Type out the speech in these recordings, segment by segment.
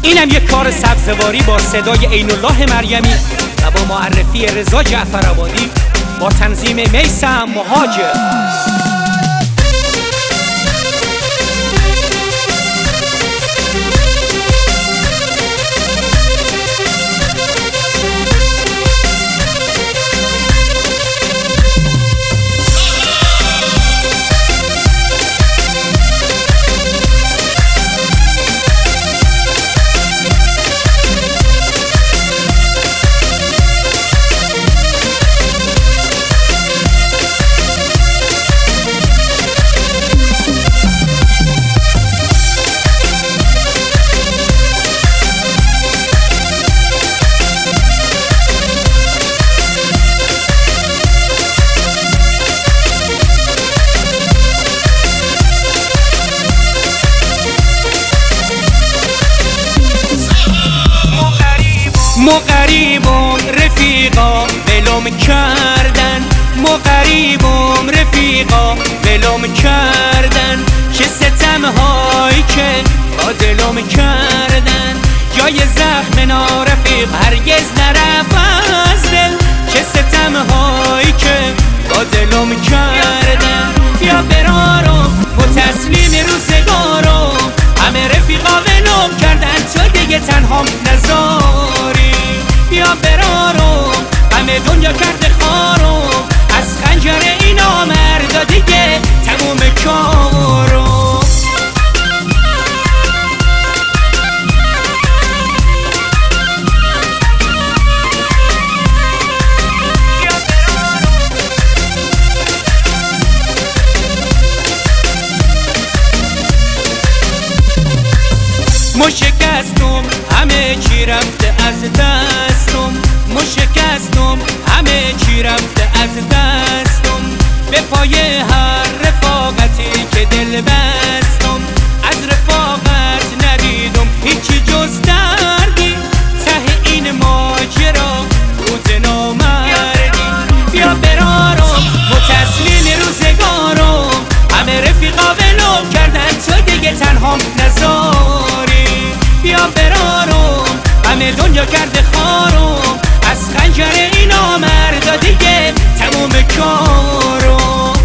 اینم یک کار سبزواری با صدای عین الله مریمی و با معرفی رضا جعفرآبادی با تنظیم میثم مهاجر. ما غریبم رفیقا ولم کردن، ما غریبم رفیقا ولم کردن، چه ستم‌هایی که با دلم کردن، جای زخم نارفیق هرگز نرفت از دل، چه ستم‌هایی که با دلم کردن. بیا برارم و تسلیم روزگارم، همه رفیقا ولم کردن تو دیگه تنهام نذاری. بیا برارم همه دنیا کرده خارم، از خنجر این نامردا دیگه تموم کارم. ما شکستم همه چی رفته از دستم، ما شکستم همه چی رفته از دستم، به پای هر رفاقتی که دل بستم، از رفاقت ندیدم هیچی جز دردی، ته این ماجرا روز نامردی. بیا برارم و تسلیم روزگارم، همه رفیقا ولم کردن تو دیگه تنهام نذاری. بیا برارم همه دنیا کرده خارم، از خنجر این نامردا دیگه تموم کارم.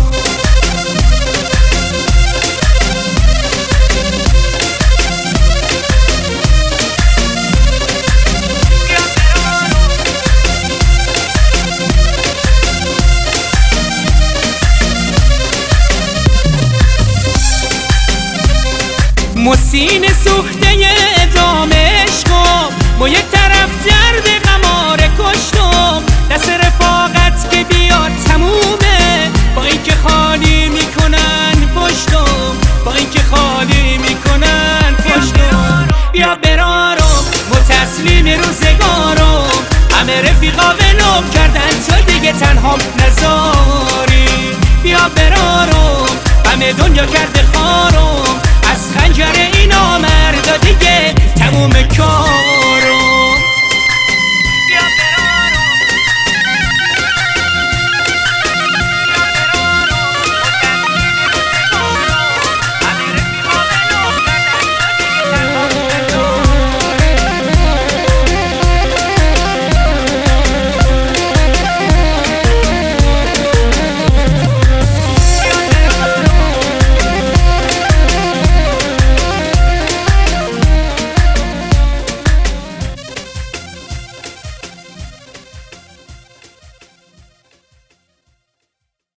مسین سوخته ادام عشقم، با یک طرف درد قماره کشتم، دست رفاقت که بیاد تمومه، با اینکه خالی میکنن پشتم، با اینکه خالی میکنن پشتم. بیا برارم و تسلیم روزگارم، همه رفیقا ولم کردن تو دیگه تنهام نذاری. بیا برارم همه دنیا کرده خارم، از خنجر این نامردا